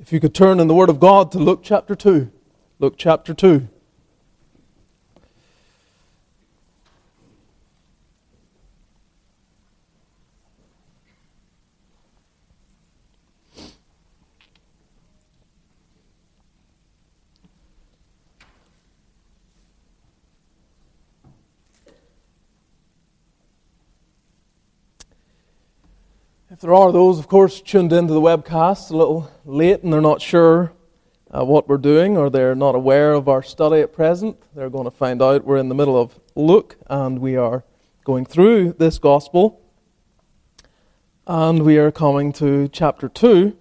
If you could turn in the Word of God to Luke chapter 2. Luke chapter 2. If there are those, of course, tuned into the webcast a little late and they're not sure what we're doing, or they're not aware of our study at present, they're going to find out we're in the middle of Luke and we are going through this gospel. And we are coming to chapter 2,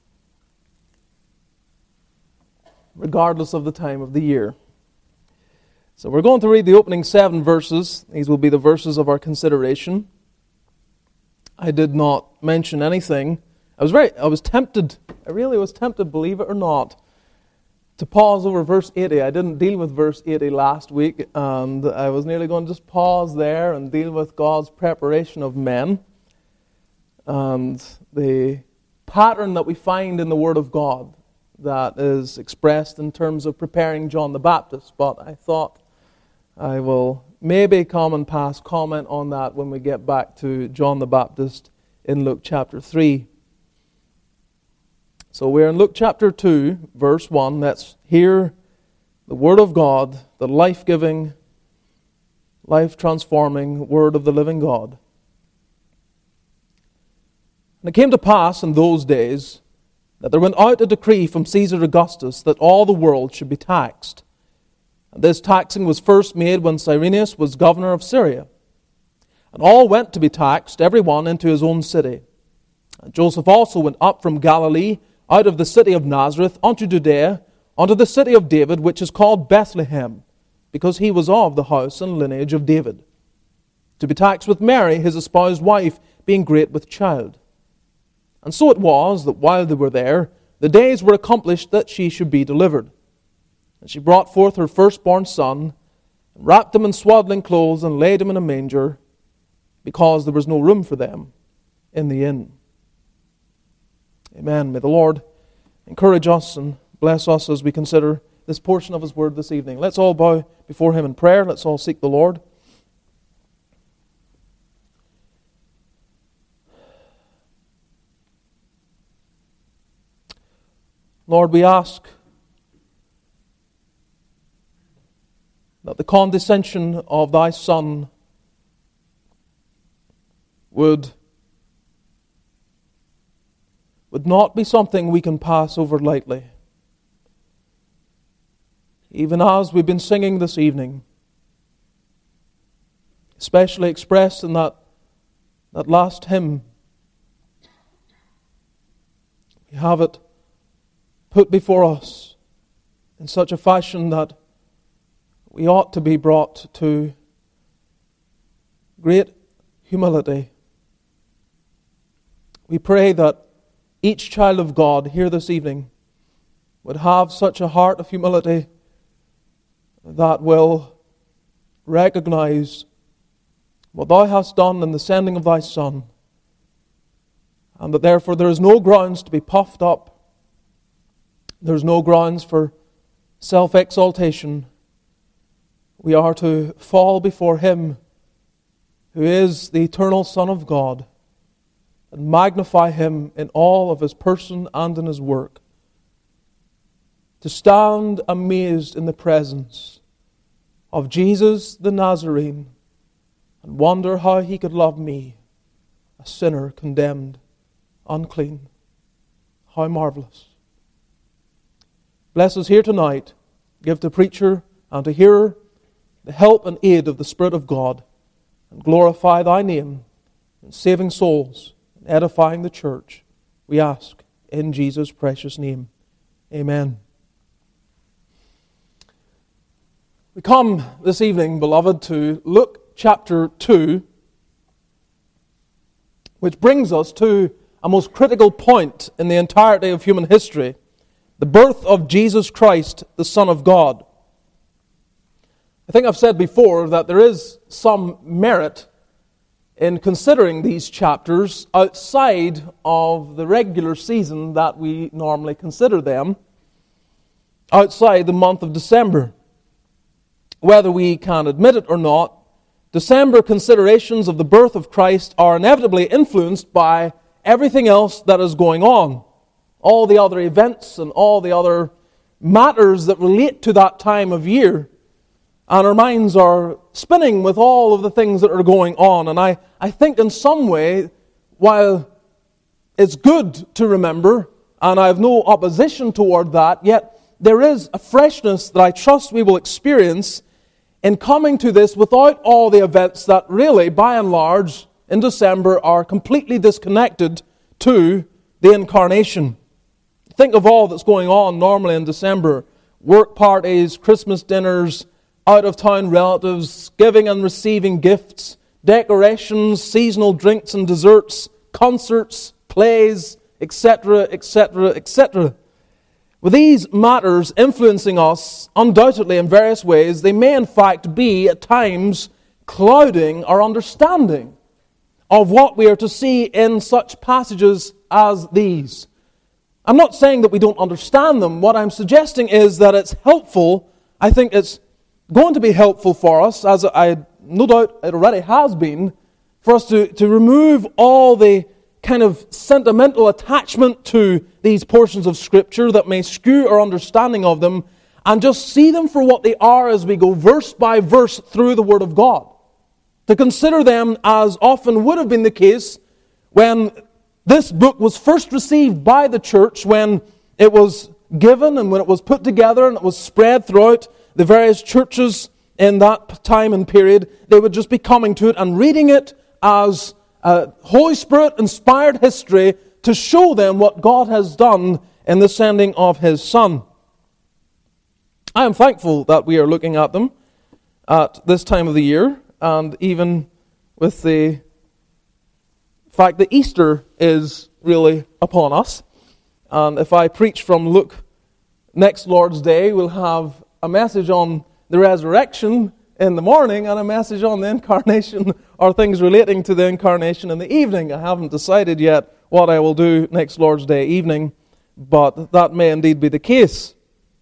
regardless of the time of the year. So we're going to read the opening 7 verses. These will be the verses of our consideration. I did not mention anything. I was tempted, I really was tempted, believe it or not, to pause over verse 80. I didn't deal with verse 80 last week, and I was nearly going to just pause there and deal with God's preparation of men and the pattern that we find in the Word of God that is expressed in terms of preparing John the Baptist. But I thought I will maybe come and pass comment on that when we get back to John the Baptist in Luke chapter 3. So we're in Luke chapter 2, verse 1. Let's hear the Word of God, the life-giving, life-transforming Word of the living God. And it came to pass in those days that there went out a decree from Caesar Augustus that all the world should be taxed. And this taxing was first made when Cyrenius was governor of Syria. And all went to be taxed, every one into his own city. And Joseph also went up from Galilee, out of the city of Nazareth, unto Judea, unto the city of David, which is called Bethlehem, because he was of the house and lineage of David, to be taxed with Mary, his espoused wife, being great with child. And so it was that while they were there, the days were accomplished that she should be delivered. And she brought forth her firstborn son, and wrapped him in swaddling clothes, and laid him in a manger, because there was no room for them in the inn. Amen. May the Lord encourage us and bless us as we consider this portion of His Word this evening. Let's all bow before Him in prayer. Let's all seek the Lord. Lord, we ask that the condescension of Thy Son would not be something we can pass over lightly. Even as we've been singing this evening, especially expressed in that last hymn, we have it put before us in such a fashion that we ought to be brought to great humility. We pray that each child of God here this evening would have such a heart of humility that will recognize what Thou hast done in the sending of Thy Son, and that therefore there is no grounds to be puffed up. There is no grounds for self-exaltation. We are to fall before Him who is the eternal Son of God and magnify Him in all of His person and in His work. To stand amazed in the presence of Jesus the Nazarene and wonder how He could love me, a sinner condemned, unclean. How marvelous. Bless us here tonight. Give to preacher and to hearer the help and aid of the Spirit of God, and glorify Thy name in saving souls and edifying the church. We ask in Jesus' precious name. Amen. We come this evening, beloved, to Luke chapter 2, which brings us to a most critical point in the entirety of human history: the birth of Jesus Christ, the Son of God. I think I've said before that there is some merit in considering these chapters outside of the regular season that we normally consider them, outside the month of December. Whether we can admit it or not, December considerations of the birth of Christ are inevitably influenced by everything else that is going on. All the other events and all the other matters that relate to that time of year. And our minds are spinning with all of the things that are going on. And I think in some way, while it's good to remember, and I have no opposition toward that, yet there is a freshness that I trust we will experience in coming to this without all the events that really, by and large, in December are completely disconnected to the Incarnation. Think of all that's going on normally in December. Work parties, Christmas dinners, out-of-town relatives, giving and receiving gifts, decorations, seasonal drinks and desserts, concerts, plays, etc., etc., etc. With these matters influencing us, undoubtedly in various ways, they may in fact be at times clouding our understanding of what we are to see in such passages as these. I'm not saying that we don't understand them. What I'm suggesting is that it's helpful. I think it's going to be helpful for us, as I no doubt it already has been, for us to remove all the kind of sentimental attachment to these portions of Scripture that may skew our understanding of them, and just see them for what they are as we go verse by verse through the Word of God. To consider them as often would have been the case when this book was first received by the church, when it was given and when it was put together and it was spread throughout the various churches in that time and period. They would just be coming to it and reading it as Holy Spirit-inspired history to show them what God has done in the sending of His Son. I am thankful that we are looking at them at this time of the year, and even with the fact that Easter is really upon us. And if I preach from Luke next Lord's Day, we'll have a message on the resurrection in the morning and a message on the incarnation or things relating to the incarnation in the evening. I haven't decided yet what I will do next Lord's Day evening, but that may indeed be the case.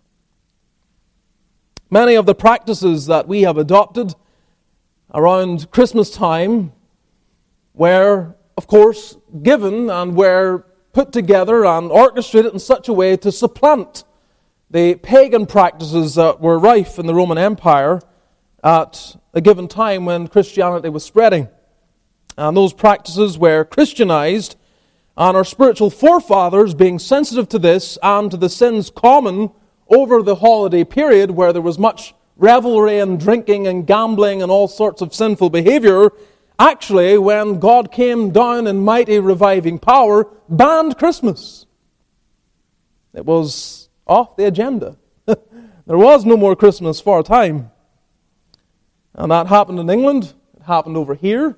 Many of the practices that we have adopted around Christmas time were, of course, given and were put together and orchestrated in such a way to supplant the pagan practices that were rife in the Roman Empire at a given time when Christianity was spreading. And those practices were Christianized, and our spiritual forefathers, being sensitive to this and to the sins common over the holiday period where there was much revelry and drinking and gambling and all sorts of sinful behavior, actually, when God came down in mighty reviving power, banned Christmas. It was off the agenda. There was no more Christmas for a time. And that happened in England. It happened over here.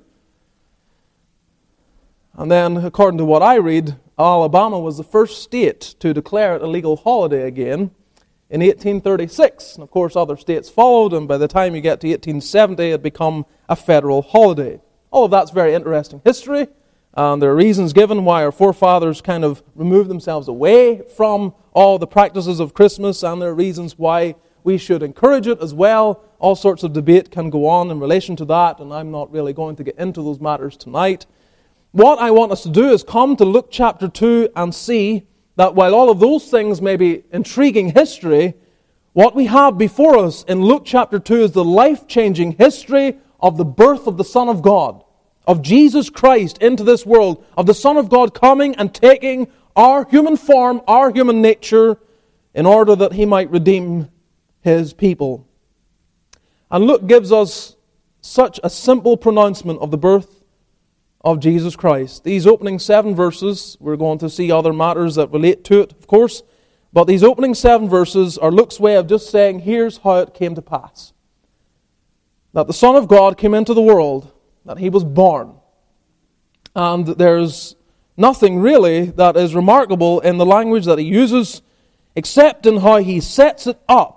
And then, according to what I read, Alabama was the first state to declare it a legal holiday again in 1836. And of course, other states followed, and by the time you get to 1870, it had become a federal holiday. All of that's very interesting history. And there are reasons given why our forefathers kind of removed themselves away from all the practices of Christmas, and there are reasons why we should encourage it as well. All sorts of debate can go on in relation to that, and I'm not really going to get into those matters tonight. What I want us to do is come to Luke chapter 2 and see that while all of those things may be intriguing history, what we have before us in Luke chapter 2 is the life-changing history of the birth of the Son of God, of Jesus Christ into this world, of the Son of God coming and taking our human form, our human nature, in order that He might redeem His people. And Luke gives us such a simple pronouncement of the birth of Jesus Christ. These opening 7 verses, we're going to see other matters that relate to it, of course, but these opening 7 verses are Luke's way of just saying, here's how it came to pass. That the Son of God came into the world, that He was born. And there's nothing really that is remarkable in the language that He uses, except in how He sets it up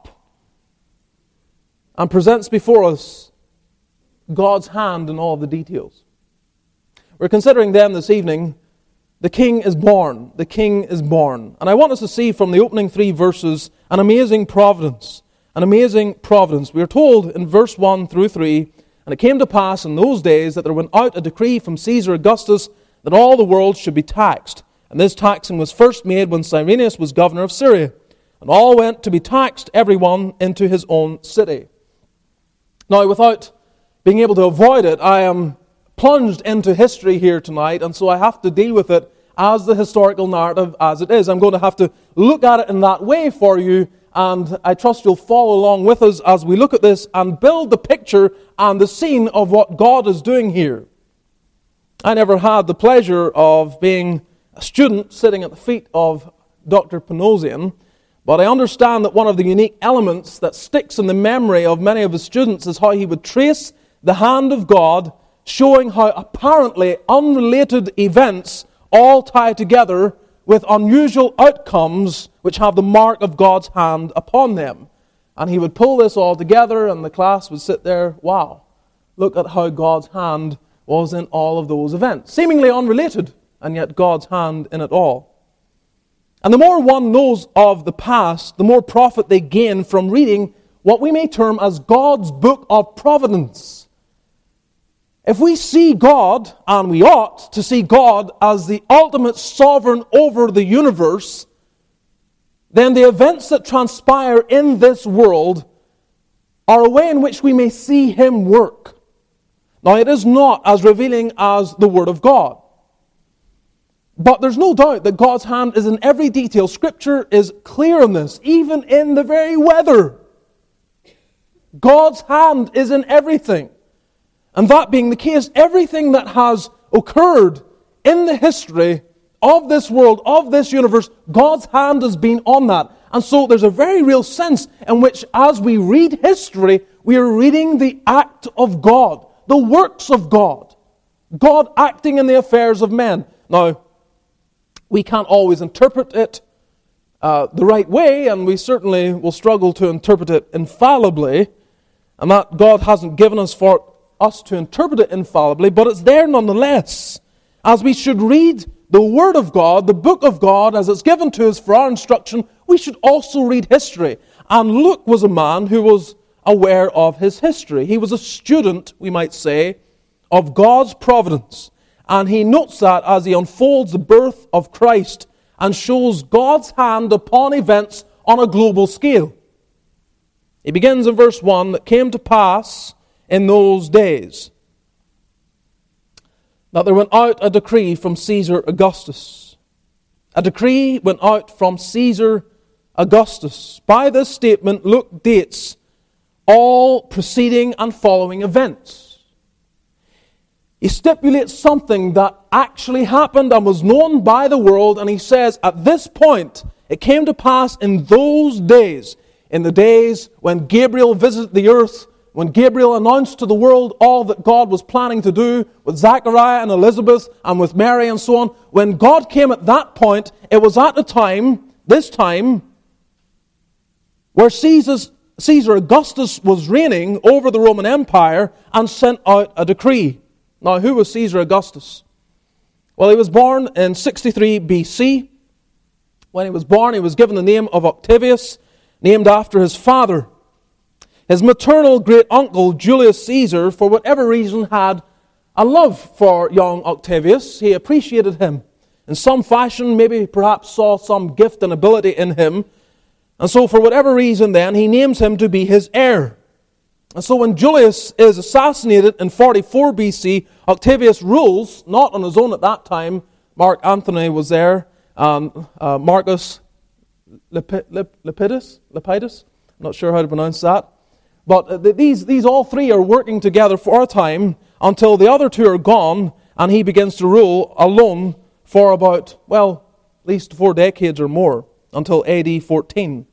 and presents before us God's hand in all the details. We're considering them this evening. The King is born. The King is born. And I want us to see from the opening 3 verses an amazing providence. An amazing providence. We are told in verse 1 through 3, "And it came to pass in those days that there went out a decree from Caesar Augustus that all the world should be taxed. And this taxing was first made when Cyrenius was governor of Syria. And all went to be taxed, every one into his own city." Now, without being able to avoid it, I am plunged into history here tonight, and so I have to deal with it as the historical narrative as it is. I'm going to have to look at it in that way for you, and I trust you'll follow along with us as we look at this and build the picture and the scene of what God is doing here. I never had the pleasure of being a student sitting at the feet of Dr. Panosian, but I understand that one of the unique elements that sticks in the memory of many of his students is how he would trace the hand of God, showing how apparently unrelated events all tie together with unusual outcomes which have the mark of God's hand upon them. And he would pull this all together, and the class would sit there, wow, look at how God's hand was in all of those events. Seemingly unrelated, and yet God's hand in it all. And the more one knows of the past, the more profit they gain from reading what we may term as God's book of providence. If we see God, and we ought to see God as the ultimate sovereign over the universe, then the events that transpire in this world are a way in which we may see Him work. Now, it is not as revealing as the Word of God. But there's no doubt that God's hand is in every detail. Scripture is clear on this, even in the very weather. God's hand is in everything. And that being the case, everything that has occurred in the history of this world, of this universe, God's hand has been on that. And so there's a very real sense in which, as we read history, we are reading the act of God, the works of God, God acting in the affairs of men. Now, we can't always interpret it the right way, and we certainly will struggle to interpret it infallibly, and that God hasn't given us for us to interpret it infallibly, but it's there nonetheless. As we should read the Word of God, the book of God, as it's given to us for our instruction, we should also read history. And Luke was a man who was aware of his history. He was a student, we might say, of God's providence. And he notes that as he unfolds the birth of Christ and shows God's hand upon events on a global scale. He begins in verse 1, "That came to pass in those days that there went out a decree from Caesar Augustus." A decree went out from Caesar Augustus. By this statement, Luke dates all preceding and following events. He stipulates something that actually happened and was known by the world, and he says, at this point, it came to pass in those days, in the days when Gabriel visited the earth, when Gabriel announced to the world all that God was planning to do with Zachariah and Elizabeth and with Mary and so on. When God came at that point, it was at the time, this time, where Caesar Augustus was reigning over the Roman Empire and sent out a decree. Now, who was Caesar Augustus? Well, he was born in 63 BC. When he was born, he was given the name of Octavius, named after his father. His maternal great-uncle, Julius Caesar, for whatever reason, had a love for young Octavius. He appreciated him in some fashion, maybe perhaps saw some gift and ability in him. And so for whatever reason then, he names him to be his heir. And so when Julius is assassinated in 44 BC, Octavius rules, not on his own at that time. Mark Antony was there, Marcus Lepidus, I'm not sure how to pronounce that. But these all three are working together for a time until the other two are gone, and he begins to rule alone for about, well, at least 4 decades or more, until AD 14.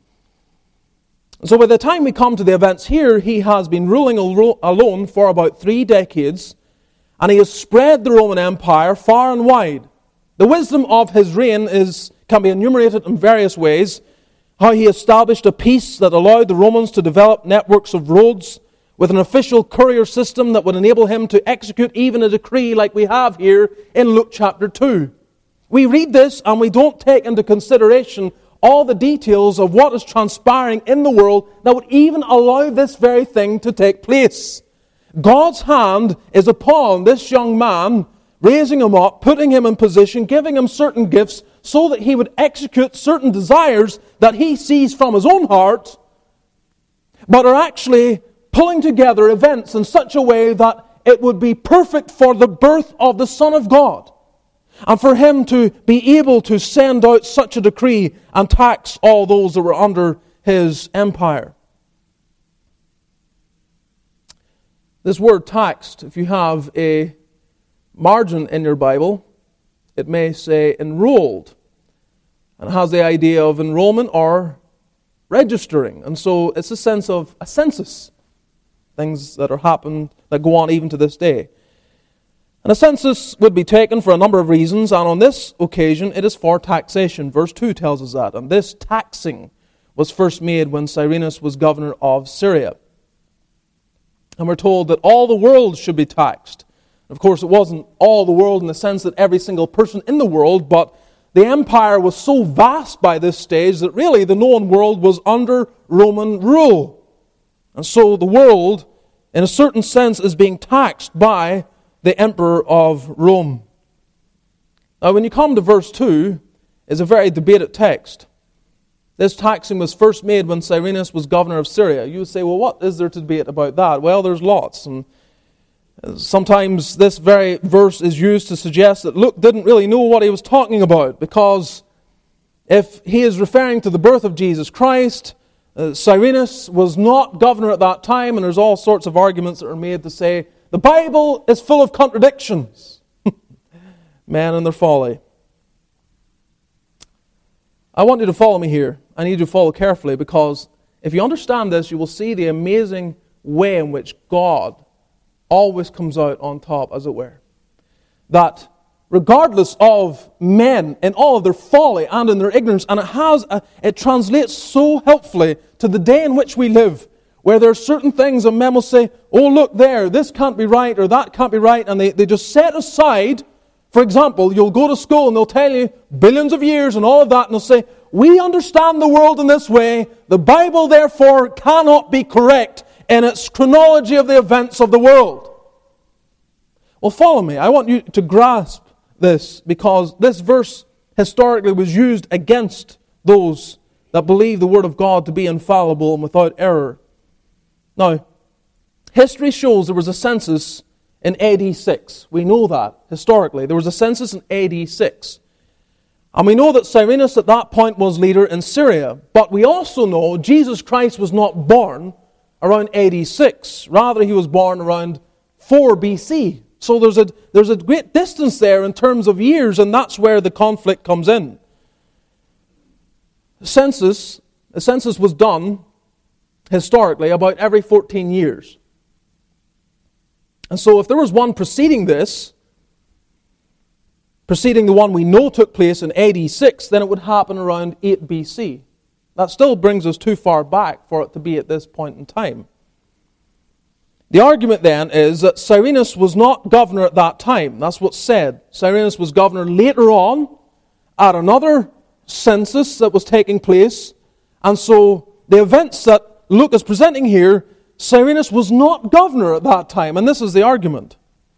So by the time we come to the events here, he has been ruling alone for about 3 decades, and he has spread the Roman Empire far and wide. The wisdom of his reign can be enumerated in various ways. How he established a peace that allowed the Romans to develop networks of roads with an official courier system that would enable him to execute even a decree like we have here in Luke chapter 2. We read this and we don't take into consideration all the details of what is transpiring in the world that would even allow this very thing to take place. God's hand is upon this young man, raising him up, putting him in position, giving him certain gifts so that he would execute certain desires that he sees from his own heart, but are actually pulling together events in such a way that it would be perfect for the birth of the Son of God, and for him to be able to send out such a decree and tax all those that were under his empire. This word taxed, if you have a margin in your Bible, it may say enrolled, and it has the idea of enrollment or registering. And so it's a sense of a census, things that are happened, that go on even to this day. And a census would be taken for a number of reasons, and on this occasion it is for taxation. Verse 2 tells us that. And this taxing was first made when Cyrenius was governor of Syria. And we're told that all the world should be taxed. Of course, it wasn't all the world in the sense that every single person in the world, but the empire was so vast by this stage that really the known world was under Roman rule. And so the world, in a certain sense, is being taxed by the emperor of Rome. Now, when you come to verse 2, it's a very debated text. This taxing was first made when Cyrenius was governor of Syria. You would say, well, what is there to debate about that? Well, there's lots. And sometimes this very verse is used to suggest that Luke didn't really know what he was talking about, because if he is referring to the birth of Jesus Christ, Cyrenius was not governor at that time, and there's all sorts of arguments that are made to say the Bible is full of contradictions. Man and their folly. I want you to follow me here. I need you to follow carefully, because if you understand this, you will see the amazing way in which God always comes out on top, as it were. That regardless of men in all of their folly and in their ignorance, and it translates so helpfully to the day in which we live, where there are certain things and men will say, oh look there, this can't be right or that can't be right, and they just set aside. For example, you'll go to school and they'll tell you billions of years and all of that, and they'll say, we understand the world in this way, the Bible therefore cannot be correct in its chronology of the events of the world. Well, follow me. I want you to grasp this, because this verse historically was used against those that believe the Word of God to be infallible and without error. Now, history shows there was a census in AD 6. We know that, historically. There was a census in AD 6. And we know that Cyrenius at that point was leader in Syria. But we also know Jesus Christ was not born around AD 6. Rather, he was born around 4 BC. So there's a great distance there in terms of years, and that's where the conflict comes in. The census was done historically about every 14 years. And so if there was one preceding this, preceding the one we know took place in AD 6, then it would happen around 8 BC. That still brings us too far back for it to be at this point in time. The argument then is that Cyrenius was not governor at that time. That's what's said. Cyrenius was governor later on at another census that was taking place. And so the events that Luke is presenting here, Cyrenius was not governor at that time. And this is the argument.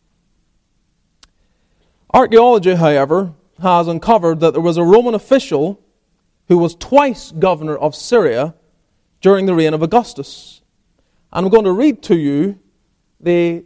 Archaeology, however, has uncovered that there was a Roman official who was twice governor of Syria during the reign of Augustus. And I'm going to read to you the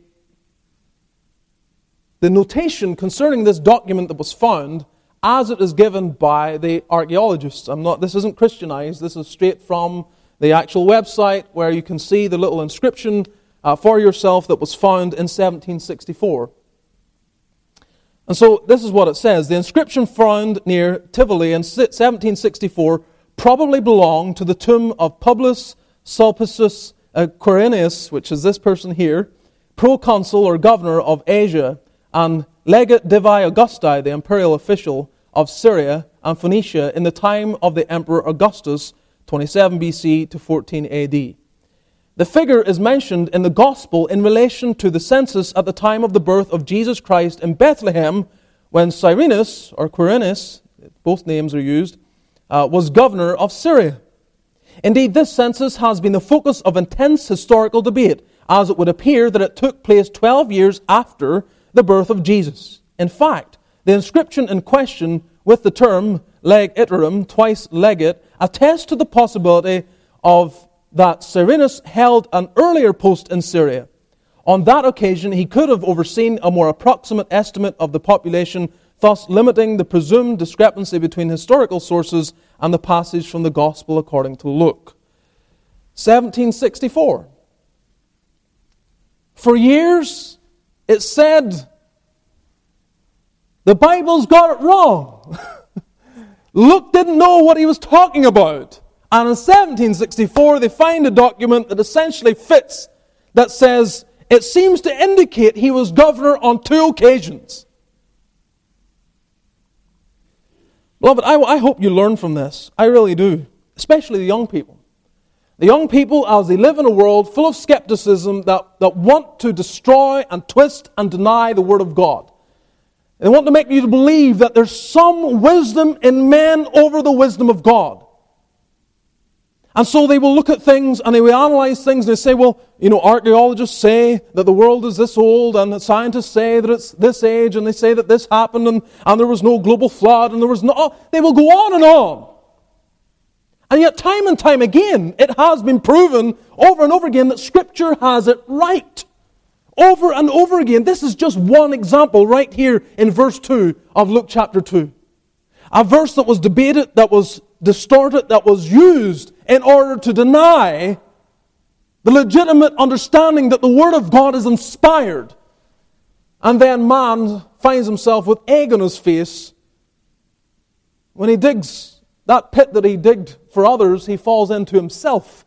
notation concerning this document that was found as it is given by the archaeologists. This isn't Christianized. This is straight from the actual website, where you can see the little inscription for yourself that was found in 1764. And so this is what it says. The inscription found near Tivoli in 1764 probably belonged to the tomb of Publius Sulpicius Quirinius, which is this person here, proconsul or governor of Asia, and legate Divi Augusti, the imperial official of Syria and Phoenicia in the time of the Emperor Augustus, 27 BC to 14 AD. The figure is mentioned in the Gospel in relation to the census at the time of the birth of Jesus Christ in Bethlehem, when Cyrenius, or Quirinius, both names are used, was governor of Syria. Indeed, this census has been the focus of intense historical debate, as it would appear that it took place 12 years after the birth of Jesus. In fact, the inscription in question with the term leg iterum, twice legate, attests to the possibility of that Cyrenius held an earlier post in Syria. On that occasion, he could have overseen a more approximate estimate of the population, thus limiting the presumed discrepancy between historical sources and the passage from the Gospel according to Luke. 1764. For years, it said, the Bible's got it wrong. Luke didn't know what he was talking about. And in 1764, they find a document that essentially fits, that says, it seems to indicate he was governor on 2 occasions. Beloved, I hope you learn from this. I really do. Especially the young people. The young people, as they live in a world full of skepticism that want to destroy and twist and deny the Word of God. They want to make you believe that there's some wisdom in men over the wisdom of God. And so they will look at things and they will analyze things and they say, well, archaeologists say that the world is this old and the scientists say that it's this age and they say that this happened and there was no global flood and there was no... They will go on and on. And yet time and time again, it has been proven over and over again that Scripture has it right. Over and over again. This is just one example right here in verse 2 of Luke chapter 2. A verse that was debated, that was distorted, that was used in order to deny the legitimate understanding that the Word of God is inspired. And then man finds himself with egg on his face. When he digs that pit that he digged for others, he falls into himself.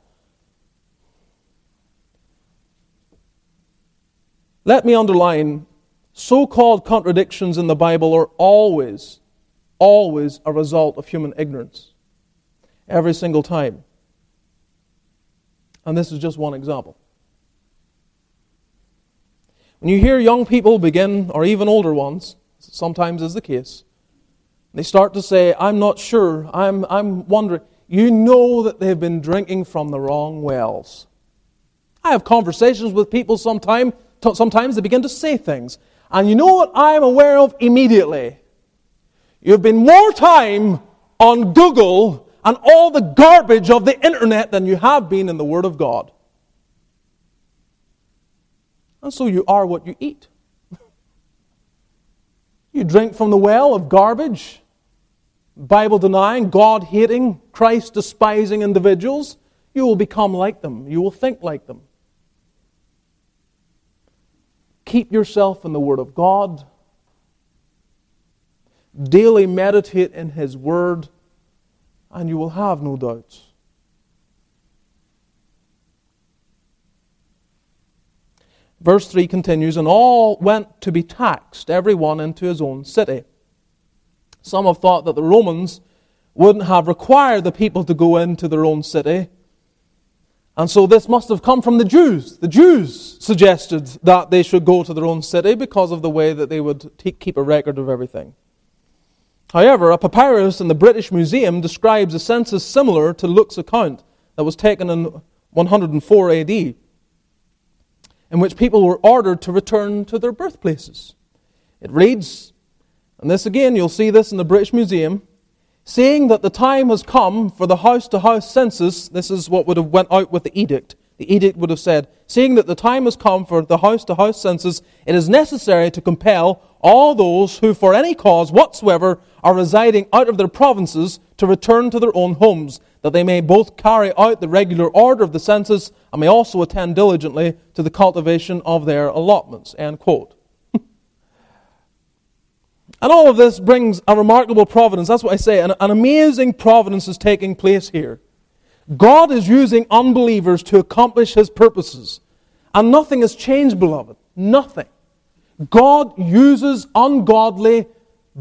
Let me underline, so-called contradictions in the Bible are always a result of human ignorance. Every single time. And this is just one example. When you hear young people begin, or even older ones, sometimes is the case, they start to say, I'm not sure, I'm wondering, you know that they've been drinking from the wrong wells. I have conversations with people sometimes they begin to say things. And you know what I'm aware of immediately? You've been more time on Google and all the garbage of the internet than you have been in the Word of God. And so you are what you eat. You drink from the well of garbage, Bible-denying, God-hating, Christ-despising individuals. You will become like them. You will think like them. Keep yourself in the Word of God. Daily meditate in His Word, and you will have no doubts. Verse 3 continues, and all went to be taxed, every one into his own city. Some have thought that the Romans wouldn't have required the people to go into their own city. And so this must have come from the Jews. The Jews suggested that they should go to their own city because of the way that they would keep a record of everything. However, a papyrus in the British Museum describes a census similar to Luke's account that was taken in 104 AD, in which people were ordered to return to their birthplaces. It reads, and this again, you'll see this in the British Museum, saying that the time has come for the house-to-house census. This is what would have went out with the edict. The edict would have said, seeing that the time has come for the house-to-house census, it is necessary to compel all those who for any cause whatsoever are residing out of their provinces to return to their own homes, that they may both carry out the regular order of the census and may also attend diligently to the cultivation of their allotments. End quote. And all of this brings a remarkable providence. That's what I say. An amazing providence is taking place here. God is using unbelievers to accomplish His purposes. And nothing has changed, beloved. Nothing. God uses ungodly,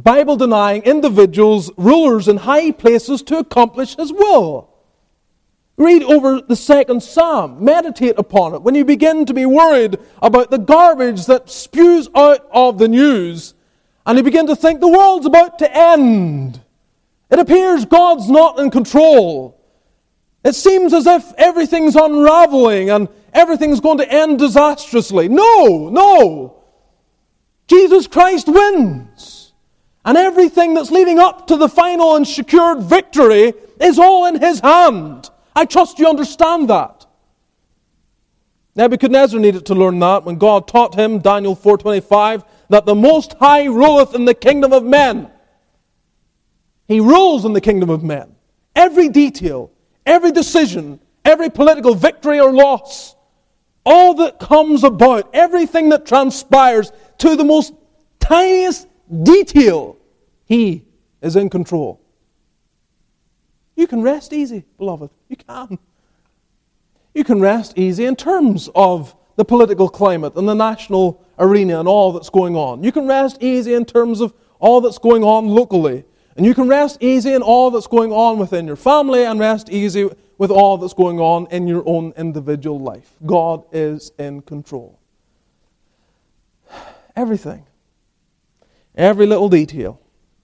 Bible-denying individuals, rulers in high places to accomplish His will. Read over the second Psalm. Meditate upon it. When you begin to be worried about the garbage that spews out of the news, and you begin to think the world's about to end, it appears God's not in control. It seems as if everything's unraveling and everything's going to end disastrously. No. Jesus Christ wins. And everything that's leading up to the final and secured victory is all in His hand. I trust you understand that. Nebuchadnezzar needed to learn that when God taught him, Daniel 4:25, that the Most High ruleth in the kingdom of men. He rules in the kingdom of men. Every detail, every decision, every political victory or loss, all that comes about, everything that transpires to the most tiniest detail, He is in control. You can rest easy, beloved. You can. You can rest easy in terms of the political climate and the national arena and all that's going on. You can rest easy in terms of all that's going on locally. And you can rest easy in all that's going on within your family and rest easy with all that's going on in your own individual life. God is in control. Everything. Every little detail.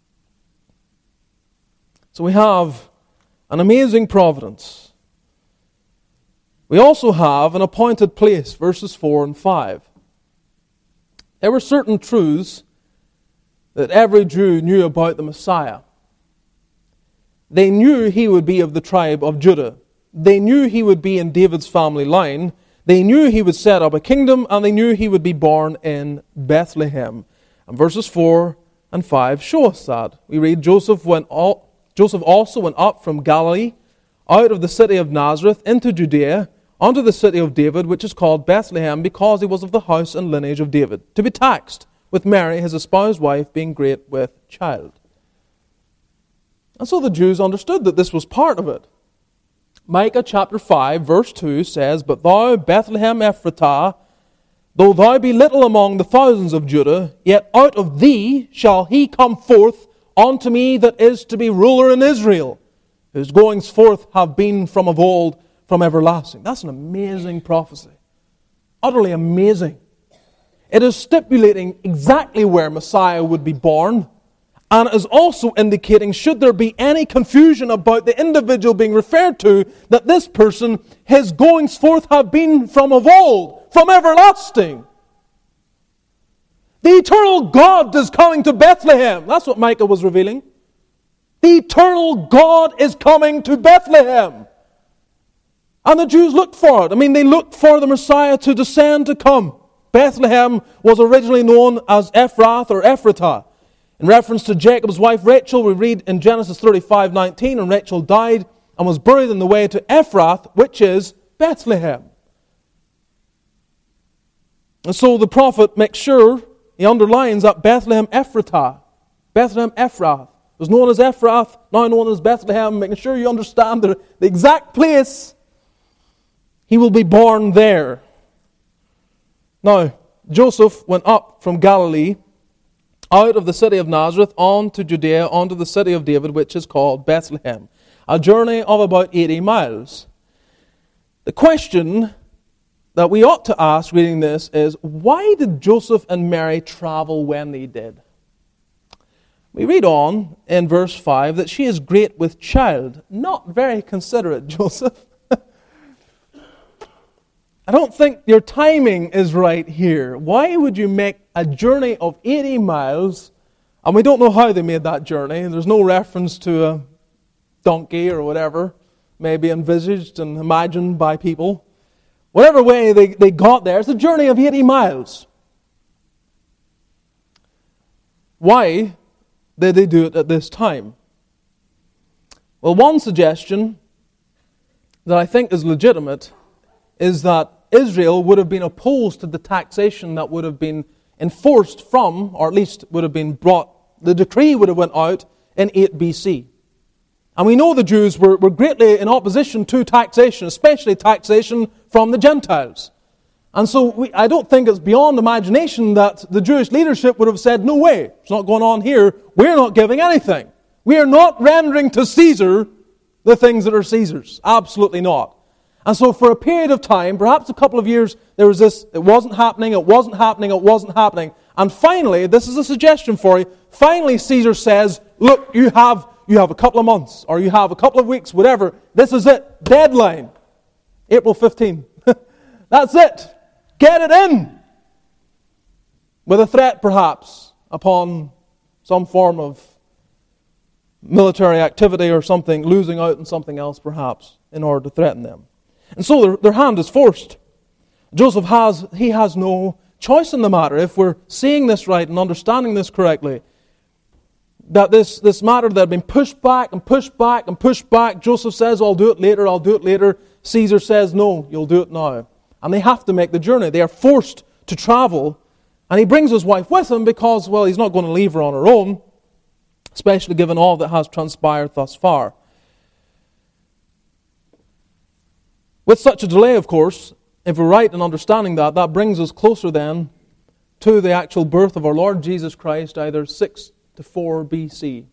So we have an amazing providence. We also have an appointed place, verses 4 and 5. There were certain truths that every Jew knew about the Messiah. They knew He would be of the tribe of Judah. They knew He would be in David's family line. They knew He would set up a kingdom, and they knew He would be born in Bethlehem. And verses 4 and 5 show us that. We read, Joseph also went up from Galilee, out of the city of Nazareth, into Judea, unto the city of David, which is called Bethlehem, because he was of the house and lineage of David, to be taxed with Mary, his espoused wife, being great with child. And so the Jews understood that this was part of it. Micah chapter 5, verse 2 says, But thou, Bethlehem Ephratah, though thou be little among the thousands of Judah, yet out of thee shall he come forth unto me that is to be ruler in Israel, whose goings forth have been from of old, from everlasting. That's an amazing prophecy. Utterly amazing. It is stipulating exactly where Messiah would be born, and is also indicating, should there be any confusion about the individual being referred to, that this person, his goings forth have been from of old, from everlasting. The eternal God is coming to Bethlehem. That's what Micah was revealing. The eternal God is coming to Bethlehem. And the Jews looked for it. They looked for the Messiah to descend, to come. Bethlehem was originally known as Ephrath or Ephratah. In reference to Jacob's wife Rachel, we read in Genesis 35:19, and Rachel died and was buried in the way to Ephrath, which is Bethlehem. And so the prophet makes sure, he underlines that Bethlehem Ephratah, Bethlehem Ephrath, was known as Ephrath, now known as Bethlehem, making sure you understand the exact place he will be born there. Now, Joseph went up from Galilee, out of the city of Nazareth, on to Judea, on to the city of David, which is called Bethlehem. A journey of about 80 miles. The question that we ought to ask reading this is, why did Joseph and Mary travel when they did? We read on in verse 5 that she is great with child. Not very considerate, Joseph. I don't think your timing is right here. Why would you make a journey of 80 miles? And we don't know how they made that journey. There's no reference to a donkey or whatever may be envisaged and imagined by people. Whatever way they got there, it's a journey of 80 miles. Why did they do it at this time? Well, one suggestion that I think is legitimate is that Israel would have been opposed to the taxation that would have been enforced from, or at least would have been brought, the decree would have went out in 8 BC. And we know the Jews were greatly in opposition to taxation, especially taxation from the Gentiles. And so I don't think it's beyond imagination that the Jewish leadership would have said, no way, it's not going on here, we're not giving anything. We are not rendering to Caesar the things that are Caesar's. Absolutely not. And so for a period of time, perhaps a couple of years, there was this, it wasn't happening, it wasn't happening, it wasn't happening. And finally, this is a suggestion for you, finally Caesar says, look, you have a couple of months, or you have a couple of weeks, whatever. This is it. Deadline. April 15. That's it. Get it in. With a threat, perhaps, upon some form of military activity or something, losing out on something else, perhaps, in order to threaten them. And so their hand is forced. Joseph has no choice in the matter. If we're seeing this right and understanding this correctly, that this matter that had been pushed back and pushed back and pushed back, Joseph says, I'll do it later, I'll do it later. Caesar says, no, you'll do it now. And they have to make the journey. They are forced to travel. And he brings his wife with him because, well, he's not going to leave her on her own, especially given all that has transpired thus far. With such a delay, of course, if we're right in understanding that, that brings us closer then to the actual birth of our Lord Jesus Christ, either 6 to 4 BC.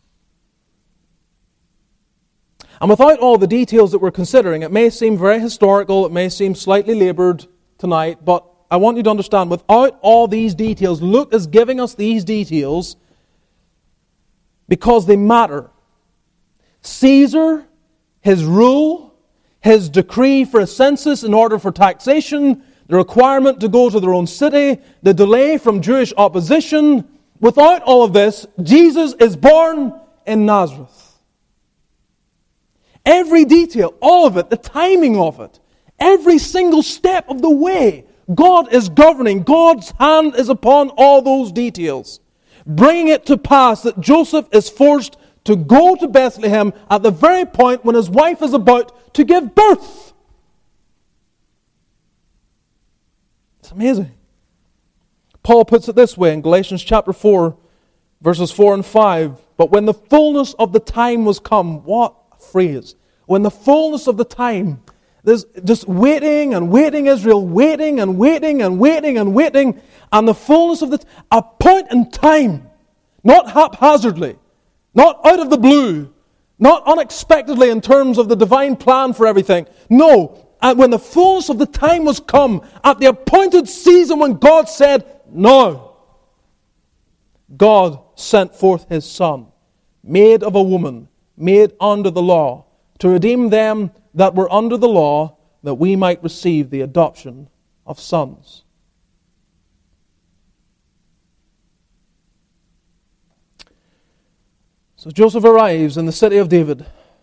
And without all the details that we're considering, it may seem very historical, it may seem slightly labored tonight, but I want you to understand, without all these details, Luke is giving us these details because they matter. Caesar, his rule, his decree for a census in order for taxation, the requirement to go to their own city, the delay from Jewish opposition. Without all of this, Jesus is born in Nazareth. Every detail, all of it, the timing of it, every single step of the way, God is governing. God's hand is upon all those details, bringing it to pass that Joseph is forced to go to Bethlehem at the very point when his wife is about to give birth. It's amazing. Paul puts it this way in Galatians chapter 4, verses 4 and 5. But when the fullness of the time was come, what a phrase. When the fullness of the time, there's just waiting and waiting, Israel, waiting and waiting and waiting and waiting. And the fullness of a point in time, not haphazardly, not out of the blue, not unexpectedly in terms of the divine plan for everything. No, and when the fullness of the time was come, at the appointed season when God said, no, God sent forth His Son, made of a woman, made under the law, to redeem them that were under the law, that we might receive the adoption of sons. So Joseph arrives in the city of David,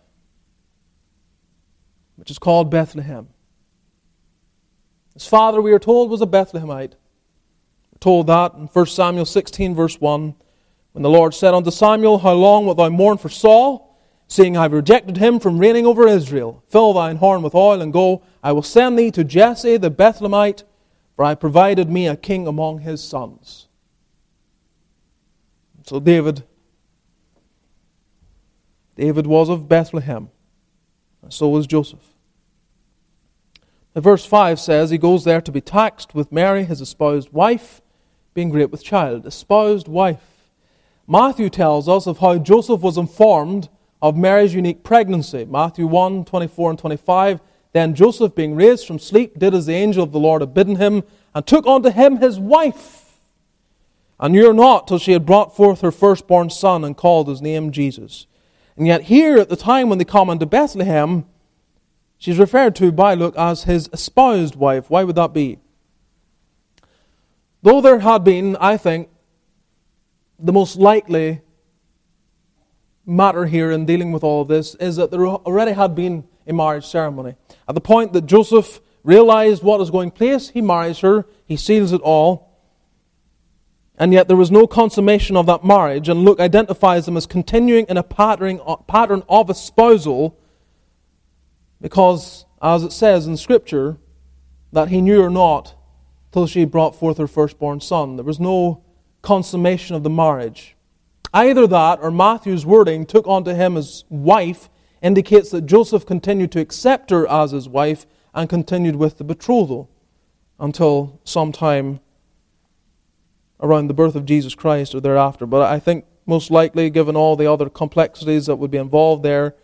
which is called Bethlehem. His father, we are told, was a Bethlehemite. We're told that in 1 Samuel 16, verse 1, when the Lord said unto Samuel, How long wilt thou mourn for Saul, seeing I have rejected him from reigning over Israel? Fill thine horn with oil, and go. I will send thee to Jesse the Bethlehemite, for I provided me a king among his sons. So David was of Bethlehem, and so was Joseph. Verse 5 says he goes there to be taxed with Mary, his espoused wife, being great with child. Espoused wife. Matthew tells us of how Joseph was informed of Mary's unique pregnancy. Matthew 1, 24 and 25. Then Joseph, being raised from sleep, did as the angel of the Lord had bidden him, and took unto him his wife, and knew her not till she had brought forth her firstborn son, and called his name Jesus. And yet here, at the time when they come into Bethlehem, she's referred to by Luke as his espoused wife. Why would that be? Though there had been, I think, the most likely matter here in dealing with all of this is that there already had been a marriage ceremony. At the point that Joseph realized what was going place, he marries her, he seals it all. And yet there was no consummation of that marriage, and Luke identifies them as continuing in a pattern of espousal, because, as it says in Scripture, that he knew her not till she brought forth her firstborn son. There was no consummation of the marriage. Either that, or Matthew's wording, took unto him his wife, indicates that Joseph continued to accept her as his wife and continued with the betrothal until sometime around the birth of Jesus Christ or thereafter. But I think most likely, given all the other complexities that would be involved there,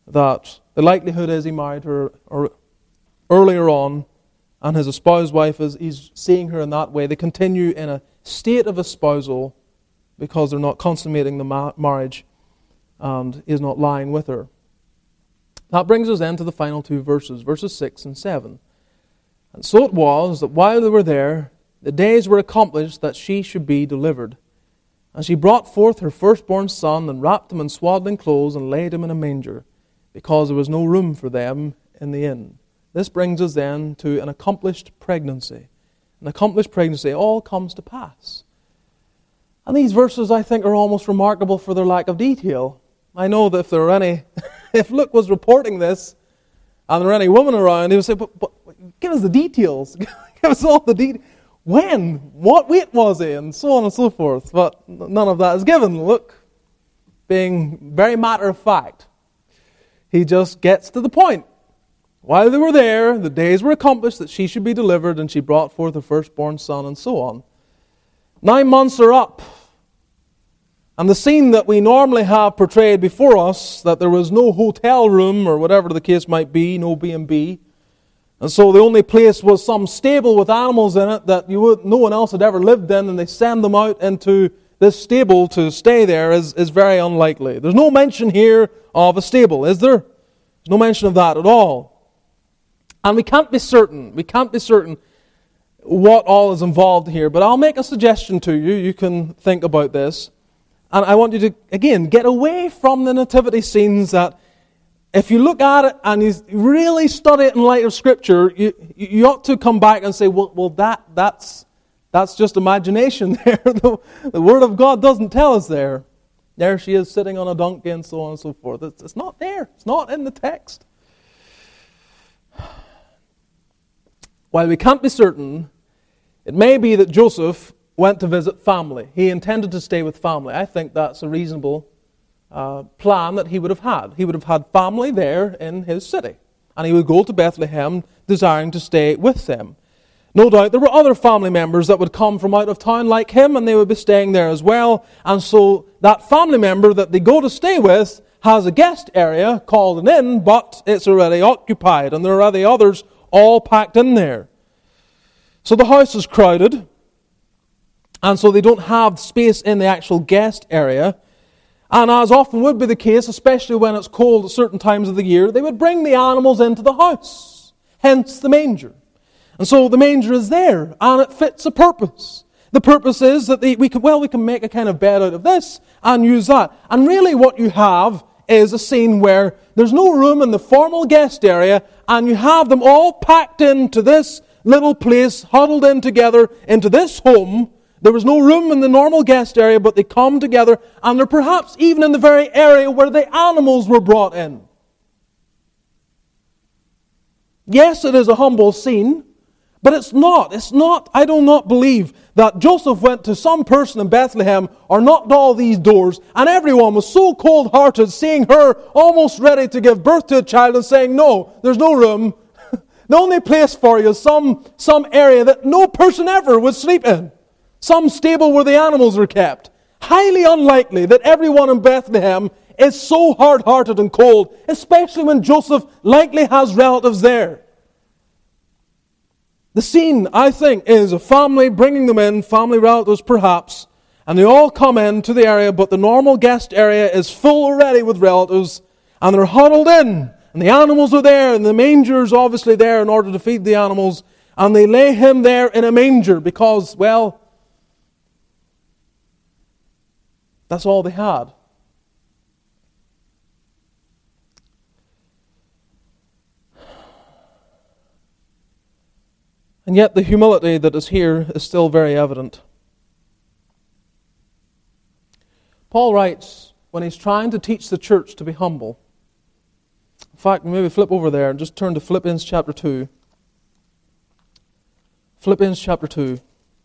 that the likelihood is he married her or earlier on, and his espoused wife, he's seeing her in that way. They continue in a state of espousal because they're not consummating the marriage and is not lying with her. That brings us then to the final two verses, verses 6 and 7. And so it was that while they were there, the days were accomplished that she should be delivered. And she brought forth her firstborn son, and wrapped him in swaddling clothes, and laid him in a manger, because there was no room for them in the inn. This brings us then to an accomplished pregnancy. An accomplished pregnancy all comes to pass. And these verses, I think, are almost remarkable for their lack of detail. I know that if there were any, if Luke was reporting this, and there were any women around, he would say, but give us the details. Give us all the details. When? What weight was he? And so on and so forth. But none of that is given. Luke, being very matter of fact, he just gets to the point. While they were there, the days were accomplished that she should be delivered, and she brought forth her firstborn son, and so on. 9 months are up. And the scene that we normally have portrayed before us, that there was no hotel room, or whatever the case might be, no B&B, and so the only place was some stable with animals in it that no one else had ever lived in, and they send them out into this stable to stay there is very unlikely. There's no mention here of a stable, is there? There's no mention of that at all. And we can't be certain what all is involved here, but I'll make a suggestion to you. You can think about this. And I want you to, again, get away from the nativity scenes that if you look at it and you really study it in light of Scripture, you ought to come back and say, well, that's just imagination there. The Word of God doesn't tell us there. There she is sitting on a donkey and so on and so forth. It's not there. It's not in the text. While we can't be certain, it may be that Joseph went to visit family. He intended to stay with family. I think that's a reasonable plan that he would have had. He would have had family there in his city, and he would go to Bethlehem desiring to stay with them. No doubt there were other family members that would come from out of town like him, and they would be staying there as well. And so that family member that they go to stay with has a guest area called an inn, but it's already occupied, and there are the others all packed in there. So the house is crowded, and so they don't have space in the actual guest area. And as often would be the case, especially when it's cold at certain times of the year, they would bring the animals into the house, hence the manger. And so the manger is there, and it fits a purpose. The purpose is that we can make a kind of bed out of this and use that. And really what you have is a scene where there's no room in the formal guest area, and you have them all packed into this little place, huddled in together into this home. There was no room in the normal guest area, but they come together, and they're perhaps even in the very area where the animals were brought in. Yes, it is a humble scene, but it's not. I do not believe that Joseph went to some person in Bethlehem or knocked all these doors, and everyone was so cold-hearted, seeing her almost ready to give birth to a child and saying, no, there's no room. The only place for you is some area that no person ever would sleep in. Some stable where the animals are kept. Highly unlikely that everyone in Bethlehem is so hard-hearted and cold, especially when Joseph likely has relatives there. The scene, I think, is a family bringing them in, family relatives perhaps, and they all come into the area, but the normal guest area is full already with relatives, and they're huddled in, and the animals are there, and the manger is obviously there in order to feed the animals, and they lay him there in a manger because, well, that's all they had. And yet the humility that is here is still very evident. Paul writes, when he's trying to teach the church to be humble. In fact, maybe flip over there and just turn to Philippians chapter 2. Philippians chapter 2.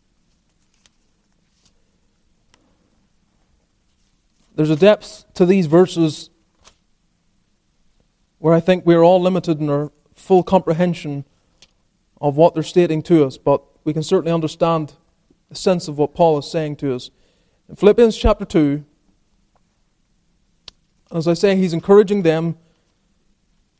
There's a depth to these verses where I think we're all limited in our full comprehension of what they're stating to us, but we can certainly understand the sense of what Paul is saying to us. In Philippians chapter 2, as I say, he's encouraging them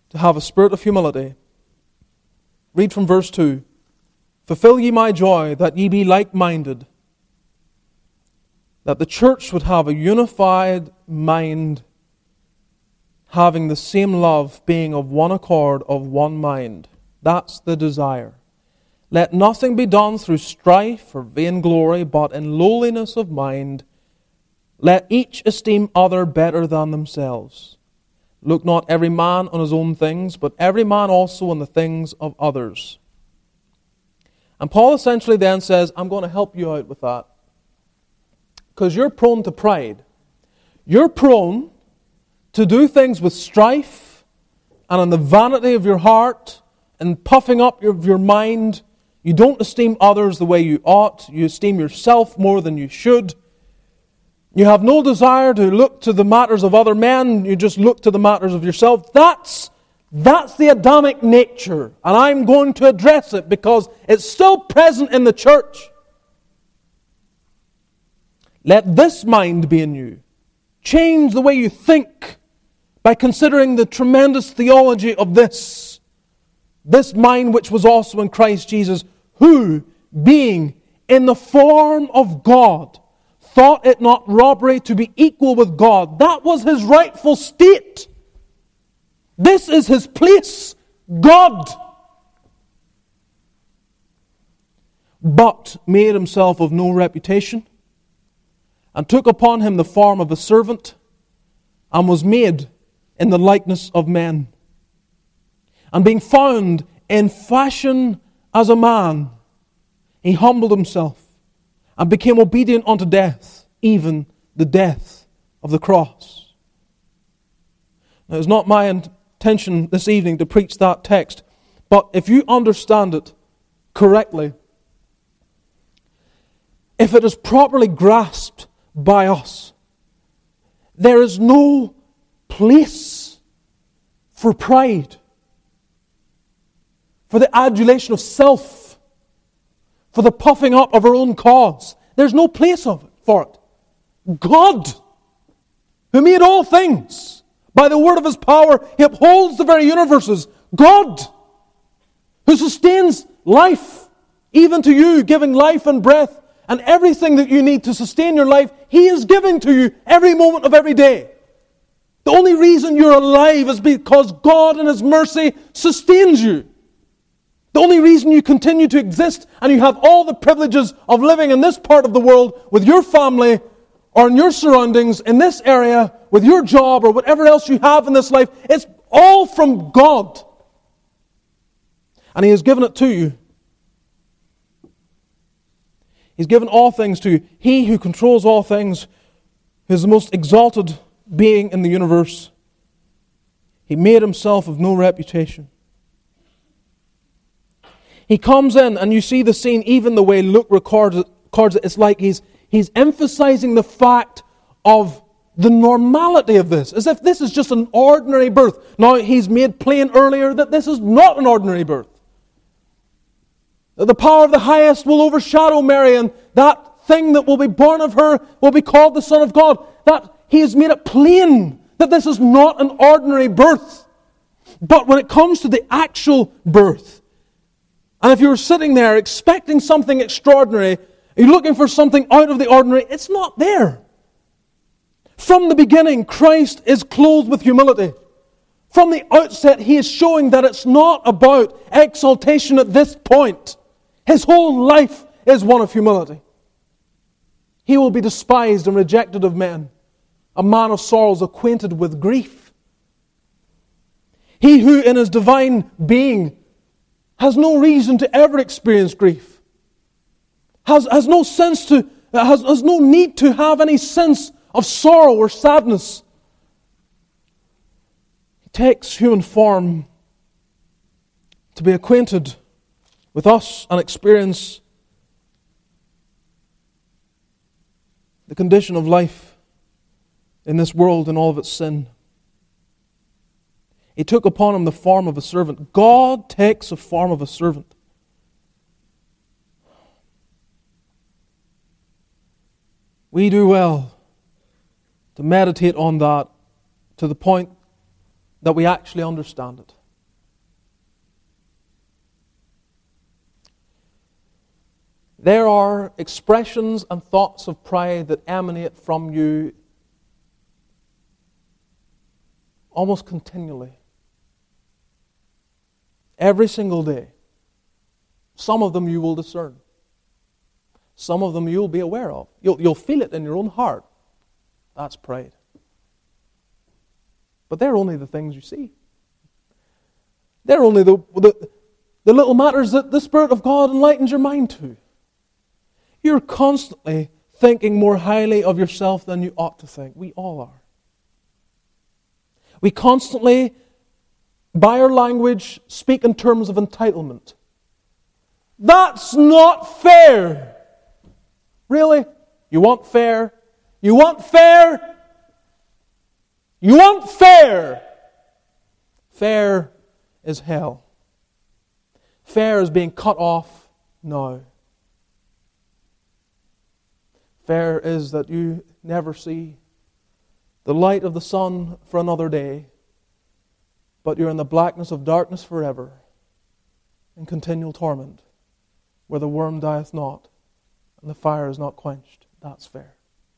to have a spirit of humility. Read from verse 2. Fulfill ye my joy, that ye be like-minded. That the church would have a unified mind, having the same love, being of one accord, of one mind. That's the desire. Let nothing be done through strife or vainglory, but in lowliness of mind, let each esteem other better than themselves. Look not every man on his own things, but every man also on the things of others. And Paul essentially then says, I'm going to help you out with that. Because you're prone to pride. You're prone to do things with strife and in the vanity of your heart and puffing up your mind. You don't esteem others the way you ought. You esteem yourself more than you should. You have no desire to look to the matters of other men. You just look to the matters of yourself. That's the Adamic nature. And I'm going to address it because it's still present in the church. Let this mind be in you. Change the way you think by considering the tremendous theology of this mind which was also in Christ Jesus, who, being in the form of God, thought it not robbery to be equal with God. That was his rightful state. This is his place, God. But made himself of no reputation, and took upon him the form of a servant, and was made in the likeness of men. And being found in fashion as a man, he humbled himself, and became obedient unto death, even the death of the cross. Now, it's not my intention this evening to preach that text, but if you understand it correctly, if it is properly grasped by us, there is no place for pride, for the adulation of self, for the puffing up of our own cause. There's no place for it. God, who made all things, by the word of his power, he upholds the very universes. God, who sustains life, even to you, giving life and breath and everything that you need to sustain your life, he is giving to you every moment of every day. The only reason you're alive is because God in his mercy sustains you. The only reason you continue to exist and you have all the privileges of living in this part of the world with your family or in your surroundings, in this area, with your job or whatever else you have in this life, it's all from God. And he has given it to you. He's given all things to you. He who controls all things, who is the most exalted being in the universe, he made himself of no reputation. He comes in, and you see the scene, even the way Luke records it, it's like he's emphasizing the fact of the normality of this, as if this is just an ordinary birth. Now, he's made plain earlier that this is not an ordinary birth. That the power of the highest will overshadow Mary, and that thing that will be born of her will be called the Son of God. That he has made it plain that this is not an ordinary birth. But when it comes to the actual birth, and if you're sitting there expecting something extraordinary, you're looking for something out of the ordinary, it's not there. From the beginning, Christ is clothed with humility. From the outset, he is showing that it's not about exaltation at this point. His whole life is one of humility. He will be despised and rejected of men, a man of sorrows, acquainted with grief. He who in his divine being has no reason to ever experience grief, has no need to have any sense of sorrow or sadness. He takes human form to be acquainted with us and experience the condition of life in this world and all of its sin. He took upon him the form of a servant. God takes the form of a servant. We do well to meditate on that to the point that we actually understand it. There are expressions and thoughts of pride that emanate from you almost continually. Every single day. Some of them you will discern. Some of them you'll be aware of. You'll feel it in your own heart. That's pride. But they're only the things you see. They're only the little matters that the Spirit of God enlightens your mind to. You're constantly thinking more highly of yourself than you ought to think. We all are. We constantly, by our language, speak in terms of entitlement. That's not fair. Really? You want fair? You want fair? You want fair? Fair is hell. Fair is being cut off now. Fair is that you never see the light of the sun for another day, but you're in the blackness of darkness forever, in continual torment, where the worm dieth not, and the fire is not quenched. That's fair.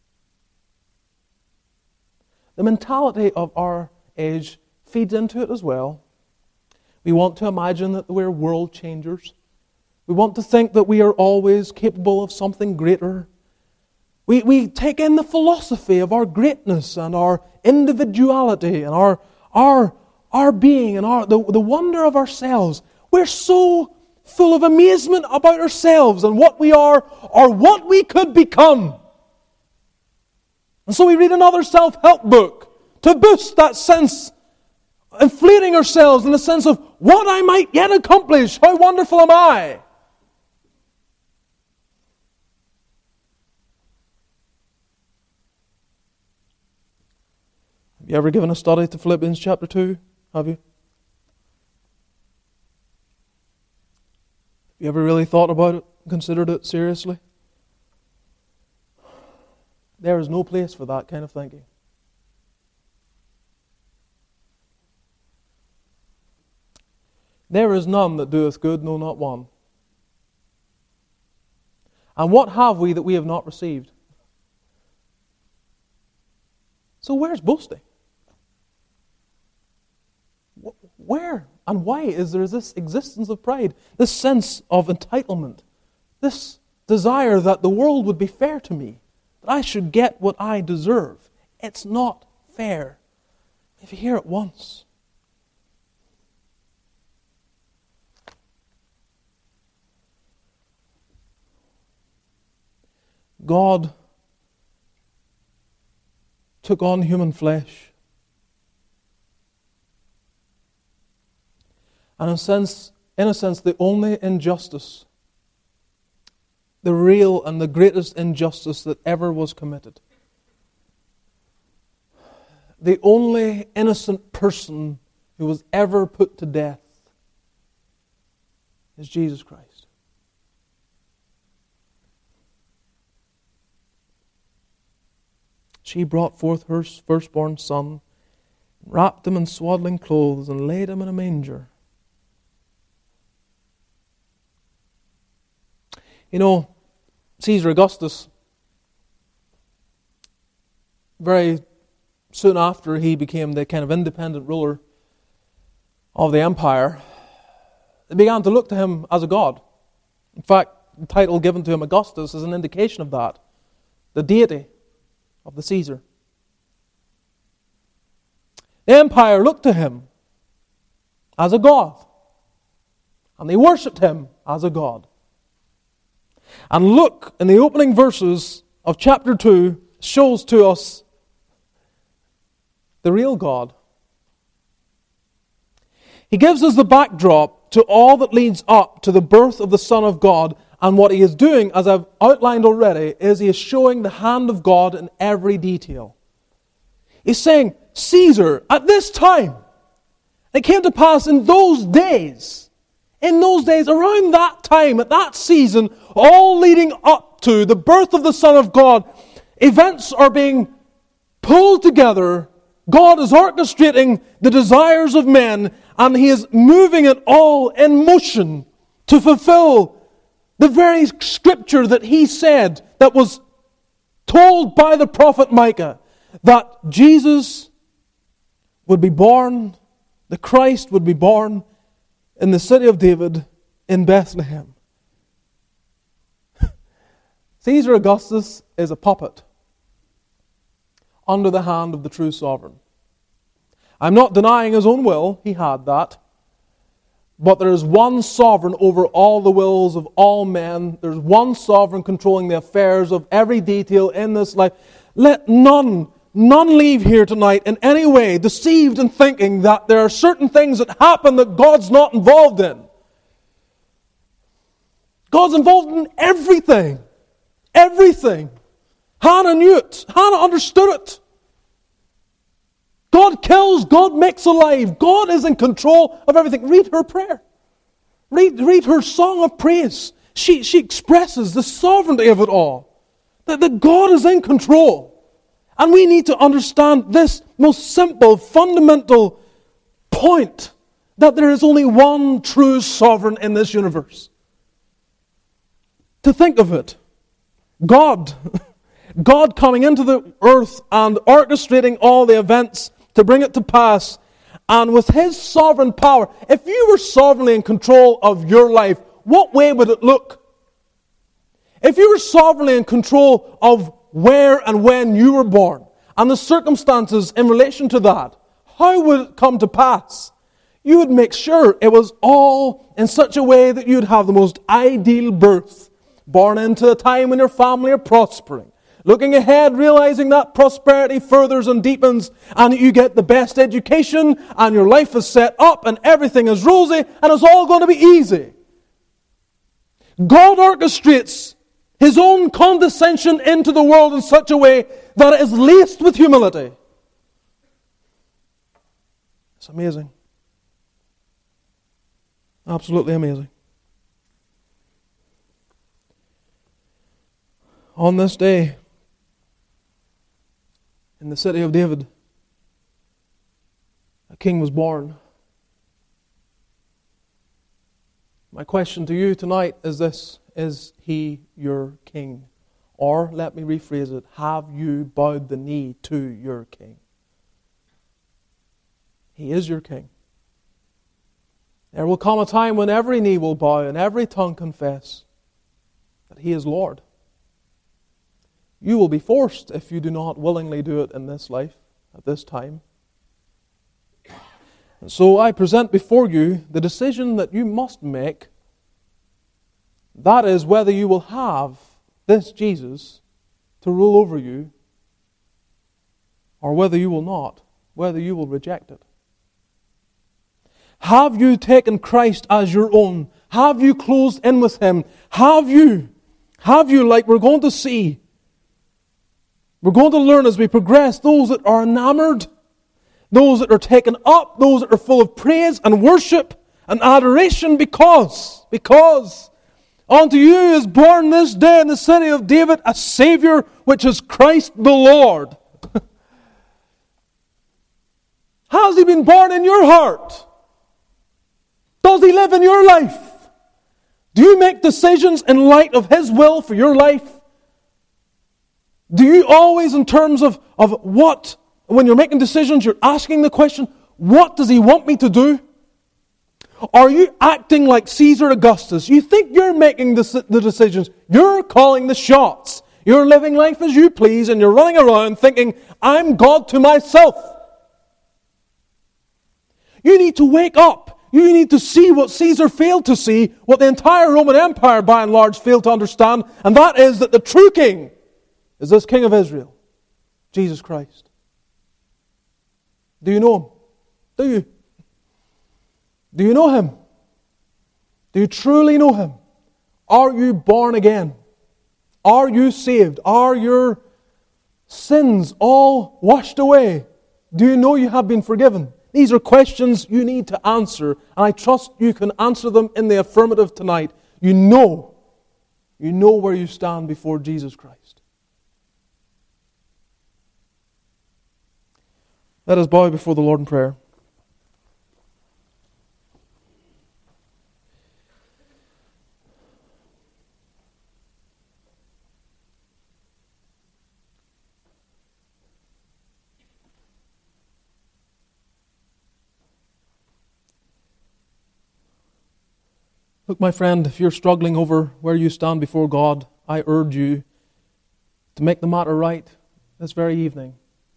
The mentality of our age feeds into it as well. We want to imagine that we're world changers. We want to think that we are always capable of something greater. We take in the philosophy of our greatness and our individuality and our being and the wonder of ourselves. We're so full of amazement about ourselves and what we are or what we could become. And so we read another self-help book to boost that sense, inflating ourselves in the sense of what I might yet accomplish. How wonderful am I? Have you ever given a study to Philippians chapter 2? Have you? Have you ever really thought about it, considered it seriously? There is no place for that kind of thinking. There is none that doeth good, no, not one. And what have we that we have not received? So where's boasting? Where and why is there this existence of pride, this sense of entitlement, this desire that the world would be fair to me, that I should get what I deserve? It's not fair. If you hear it once. God took on human flesh. And in a sense, the only injustice, the real and the greatest injustice that ever was committed, the only innocent person who was ever put to death is Jesus Christ. She brought forth her firstborn son, wrapped him in swaddling clothes, and laid him in a manger. You know, Caesar Augustus, very soon after he became the kind of independent ruler of the empire, they began to look to him as a god. In fact, the title given to him, Augustus, is an indication of that. The deity of the Caesar. The empire looked to him as a god, and they worshipped him as a god. And look, in the opening verses of chapter 2, shows to us the real God. He gives us the backdrop to all that leads up to the birth of the Son of God. And what he is doing, as I've outlined already, is he is showing the hand of God in every detail. He's saying, Caesar, at this time, it came to pass in those days, around that time, at that season, all leading up to the birth of the Son of God, events are being pulled together. God is orchestrating the desires of men, and He is moving it all in motion to fulfill The very scripture that he said, that was told by the prophet Micah, that Jesus would be born, the Christ would be born in the city of David in Bethlehem. Caesar Augustus is a puppet under the hand of the true sovereign. I'm not denying his own will, he had that. But there is one sovereign over all the wills of all men. There's one sovereign controlling the affairs of every detail in this life. Let none leave here tonight in any way deceived in thinking that there are certain things that happen that God's not involved in. God's involved in everything. Everything. Hannah knew it. Hannah understood it. God kills, God makes alive. God is in control of everything. Read her prayer. Read her song of praise. She expresses the sovereignty of it all. That God is in control. And we need to understand this most simple, fundamental point, that there is only one true sovereign in this universe. To think of it, God coming into the earth and orchestrating all the events to bring it to pass, and with His sovereign power. If you were sovereignly in control of your life, what way would it look? If you were sovereignly in control of where and when you were born, and the circumstances in relation to that, how would it come to pass? You would make sure it was all in such a way that you'd have the most ideal birth, born into a time when your family are prospering, looking ahead, realizing that prosperity furthers and deepens, and you get the best education, and your life is set up, and everything is rosy, and it's all going to be easy. God orchestrates His own condescension into the world in such a way that it is laced with humility. It's amazing. Absolutely amazing. On this day, in the city of David, a king was born. My question to you tonight is this: is He your king? Or, let me rephrase it, have you bowed the knee to your king? He is your king. There will come a time when every knee will bow and every tongue confess that He is Lord. You will be forced if you do not willingly do it in this life, at this time. And so I present before you the decision that you must make. That is whether you will have this Jesus to rule over you, or whether you will not, whether you will reject it. Have you taken Christ as your own? Have you closed in with Him? Have you, like we're going to see, we're going to learn as we progress, those that are enamored, those that are taken up, those that are full of praise and worship and adoration because unto you is born this day in the city of David a Savior, which is Christ the Lord. Has He been born in your heart? Does He live in your life? Do you make decisions in light of His will for your life? Do you always, in terms of what, when you're making decisions, you're asking the question, what does He want me to do? Are you acting like Caesar Augustus? You think you're making the decisions. You're calling the shots. You're living life as you please, and you're running around thinking, I'm God to myself. You need to wake up. You need to see what Caesar failed to see, what the entire Roman Empire, by and large, failed to understand, and that is that the true king is this King of Israel, Jesus Christ. Do you know Him? Do you? Do you know Him? Do you truly know Him? Are you born again? Are you saved? Are your sins all washed away? Do you know you have been forgiven? These are questions you need to answer, and I trust you can answer them in the affirmative tonight. You know where you stand before Jesus Christ. Let us bow before the Lord in prayer. Look, my friend, if you're struggling over where you stand before God, I urge you to make the matter right this very evening.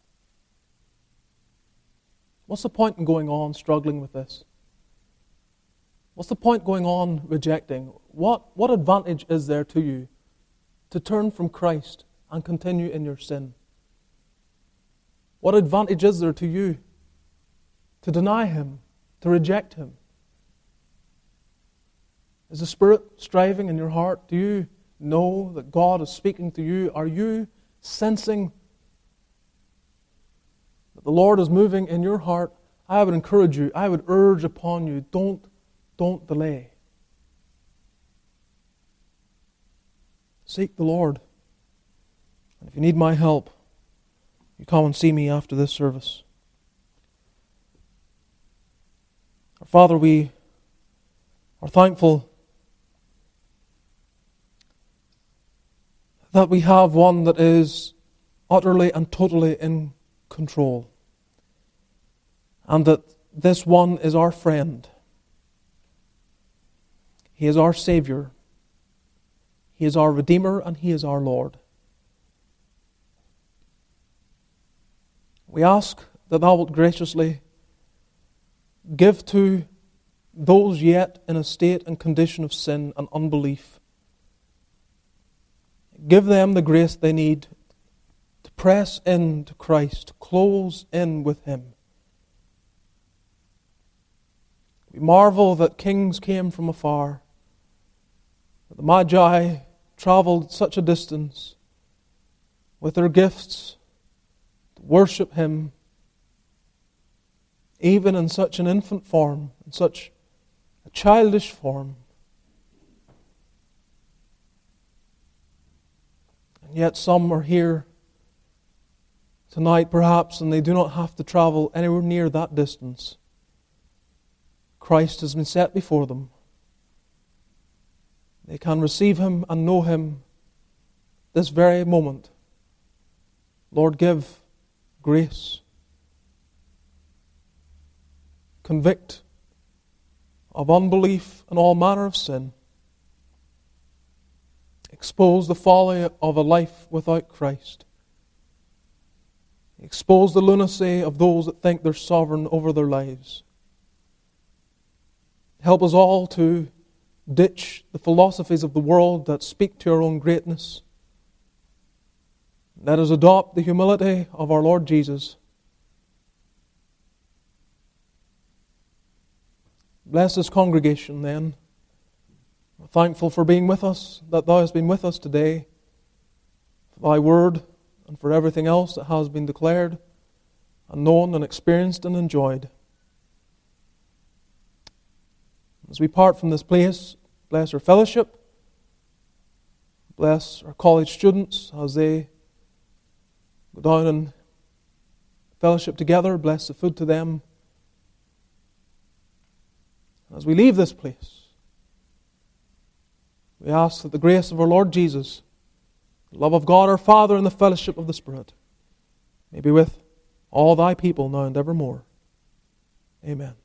What's the point in going on struggling with this? What's the point going on rejecting? What advantage is there to you to turn from Christ and continue in your sin? What advantage is there to you to deny Him, to reject Him? Is the Spirit striving in your heart? Do you know that God is speaking to you? Are you sensing that the Lord is moving in your heart? I would encourage you, I would urge upon you, don't delay. Seek the Lord. And if you need my help, you come and see me after this service. Our Father, we are thankful that we have one that is utterly and totally in control. And that this one is our friend. He is our Savior. He is our Redeemer, and He is our Lord. We ask that Thou wilt graciously give to those yet in a state and condition of sin and unbelief. Give them the grace they need to press into Christ, to close in with Him. We marvel that kings came from afar, that the Magi traveled such a distance with their gifts to worship Him, even in such an infant form, in such a childish form. And yet some are here tonight perhaps, and they do not have to travel anywhere near that distance. Christ has been set before them. They can receive Him and know Him this very moment. Lord, give grace. Convict of unbelief and all manner of sin. Expose the folly of a life without Christ. Expose the lunacy of those that think they're sovereign over their lives. Help us all to ditch the philosophies of the world that speak to our own greatness. Let us adopt the humility of our Lord Jesus. Bless this congregation then. We're thankful for being with us, that Thou hast been with us today, for Thy word and for everything else that has been declared and known and experienced and enjoyed. As we part from this place, bless our fellowship, bless our college students as they go down and fellowship together, bless the food to them. As we leave this place, we ask that the grace of our Lord Jesus, the love of God our Father, and the fellowship of the Spirit may be with all Thy people now and evermore. Amen.